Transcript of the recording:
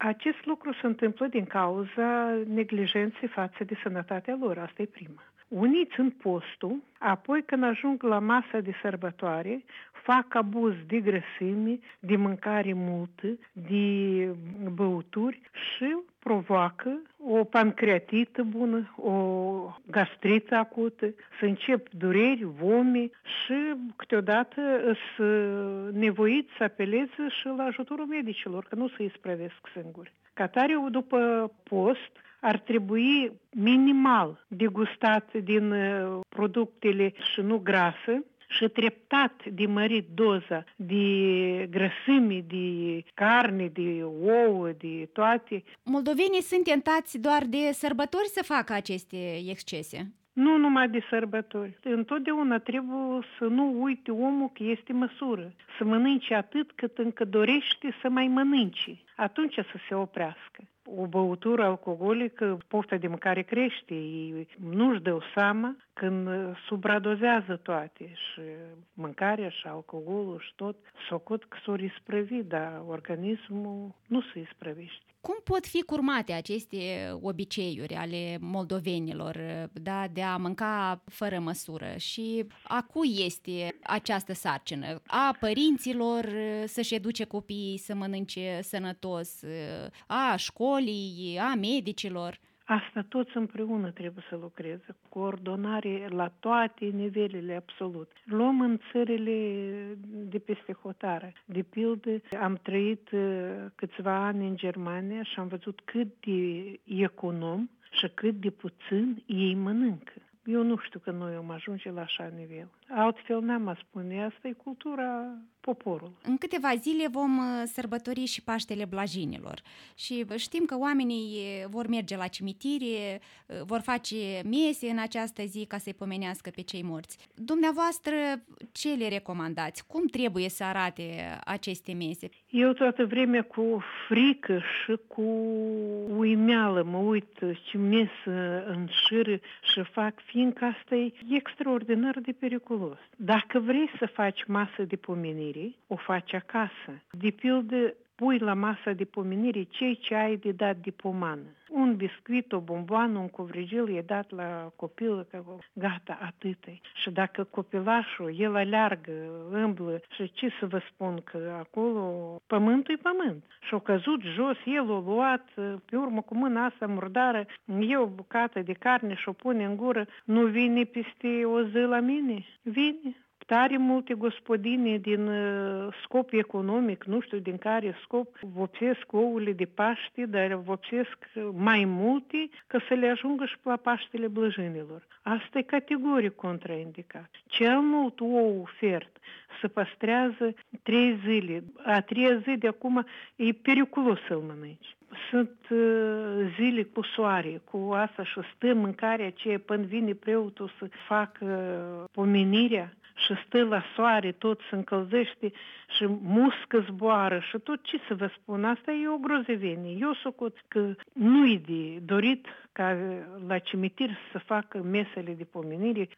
Acest lucru se întâmplă din cauza neglijenței față de sănătatea lor, asta e prima. Unii țin postul, apoi când ajung la masa de sărbătoare, fac abuz de grăsime, de mâncare multă, de băuturi și provoacă o pancreatită bună, o gastrită acută, să încep dureri, vomi și câteodată sunt nevoiți să apeleze și la ajutorul medicilor, că nu se isprăvesc singuri. Ca tare, după post, ar trebui minimal degustat din produsele și nu grase și treptat de mărit doza de grăsimi, de carne, de ouă, de toate. Moldovenii sunt tentați doar de sărbători să facă aceste excese. Nu numai de sărbători. Întotdeauna trebuie să nu uite omul că este măsură. Să mănânce atât cât încă dorește să mai mănânce. Atunci să se oprească. O băutură alcoolică, pofta de mâncare crește, ei nu-și dau seama când subradozează toate, și mâncarea și alcoolul și tot, socot că s-o isprăvi, dar organismul nu se isprăvește. Cum pot fi curmate aceste obiceiuri ale moldovenilor, da, de a mânca fără măsură? Și a cui este această sarcină? A părinților să-și educe copiii să mănânce sănătos, a școlii, a medicilor? Asta toți împreună trebuie să lucreze, coordonare la toate nivelele absolut. Luăm în țările de peste hotare. De pildă, am trăit câțiva ani în Germania și am văzut cât de econom și cât de puțin ei mănâncă. Eu nu știu că noi am ajunge la așa nivel. Altfel n-am spune, asta e cultura poporului. În câteva zile vom sărbători și Paștele Blajinilor și știm că oamenii vor merge la cimitire, vor face mese în această zi ca să-i pomenească pe cei morți. Dumneavoastră, ce le recomandați? Cum trebuie să arate aceste mese? Eu toată vremea cu frică și cu uimeală mă uit ce mesă înșiră și fac, fiindcă asta e extraordinar de periculos. Dacă vrei să faci masă de pomenire, o faci acasă. De pildă, pui la masa de pomenire cei ce ai de dat de pomană. Un biscuit, o bomboană, un covrigel e dat la copil, că gata, atât-i. Și dacă copilașul, el aleargă, îmblă, și ce să vă spun, că acolo pământul e pământ. Și-o căzut jos, el o luat, pe urmă cu mâna asta murdară, eu o bucată de carne și-o pune în gură, nu vine peste o zi la mine? Vine. Tare multe gospodine din scop economic, nu știu din care scop, vopsesc ouăle de Paște, dar vopsesc mai multe ca să le ajungă și la Paștele Blăjinilor. Asta e categoric contraindicat. Cel mult ou fert se păstrează 3 zile. A 3 zi de acum e periculos să-l mănânci. Sunt zile cu soare, cu asta și stă mâncarea aceea până vine preotul să facă pomenirea și stă la soare, tot se încălzește și muscă zboară și tot ce să vă spun, asta e o grozăvenie. Eu socot că nu-i de dorit ca la cimitir să facă mesele de pomenire